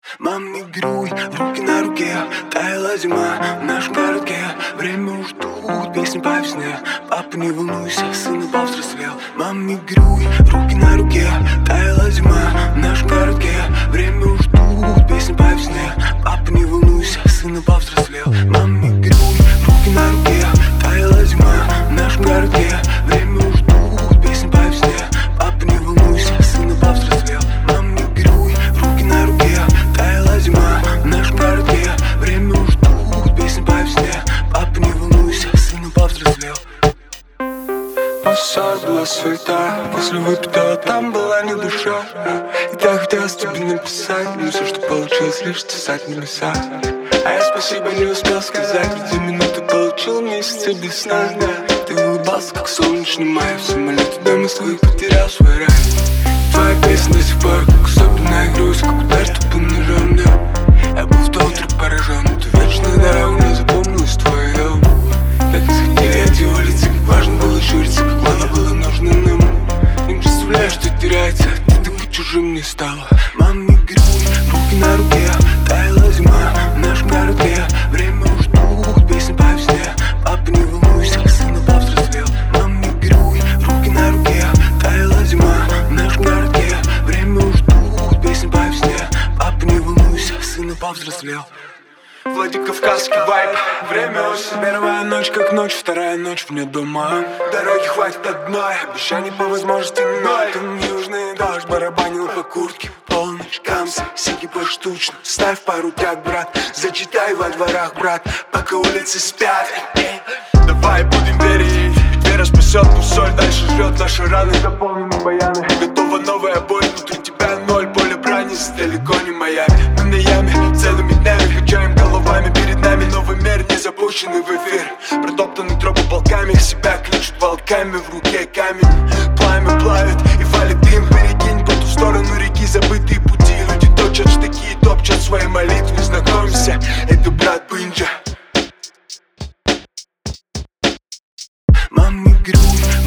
Мам, мигруй, руки на руке, таяла зима в нашем городке. Время уж тут, песни по весне. Папа, не волнуйся, сын повзрослел. Мам, мигруй, руки на руке, таяла зима в нашем городке. Время уж тут, песни по весне. Папа, не волнуйся, сын повзрослел. Мам, мигруй, руки на руке, таяла зима в нашем городке. Время уж тут, песни по весне. Папа, не волнуйся, сын повзрослел. Мам, мигруй, руки на руке, таяла зима в нашем городке. Время уж тут, песни по весне. Папа, не волнуйся, сын повзрослел. После была суета, после выпитого там была не душа. И так хотелось тебе написать, но все, что получилось, лишь стесать небеса. А я спасибо не успел сказать, ведь за минуту получил месяцы без сна. Ты улыбался, как солнечный май, в самолете до Москвы потерял свой рай. Твоя песня до сих пор, как особенная грусть, как удар тупым ножом, да. Я был в то утро поражен, эту вечную дорогу не запомнилось твое. Как исходили эти улицы, как важно было журиться, как мало было нужно нам. Не представляю, что теряется, ты такой чужим не стала. Мам, мигруй, руки на руке, таяла зима в нашем городке. Время уж тут, песни по весне. Папа, не волнуйся, сын повзрослел. Мам, мигруй, руки на руке, таяла зима в нашем городке. Время уж тут, песни по весне. Папа, не волнуйся, сын повзрослел. Владикавказский вайб. Время осень, первая ночь как ночь, вторая ночь вне дома. Дороги хватит одной, обещаний по возможности ноль. Там южный дождь барабанил по куртке. Полночь, камсы, сиги поштучно. Ставь пару тяг, брат, зачитай во дворах, брат, пока улицы спят. Давай будем верить, ведь вера спасет, но соль дальше жрет наши раны. Заполнены баяны, готова новая боль, внутри тебя ноль. Поле брани, далеко не Майами. Мы на яме, целыми днями качаем головами. Перед нами новый мир, не запущенный в эфир. Протоптанный тропы полками, себя кличут волками. В руке камень, пламя плавит и валит дым. Перекинь по ту сторону реки забытые пути. Люди точат штыки, топчат свои молитвы. Знакомься, это брат Бынджа. Мам, мигруй,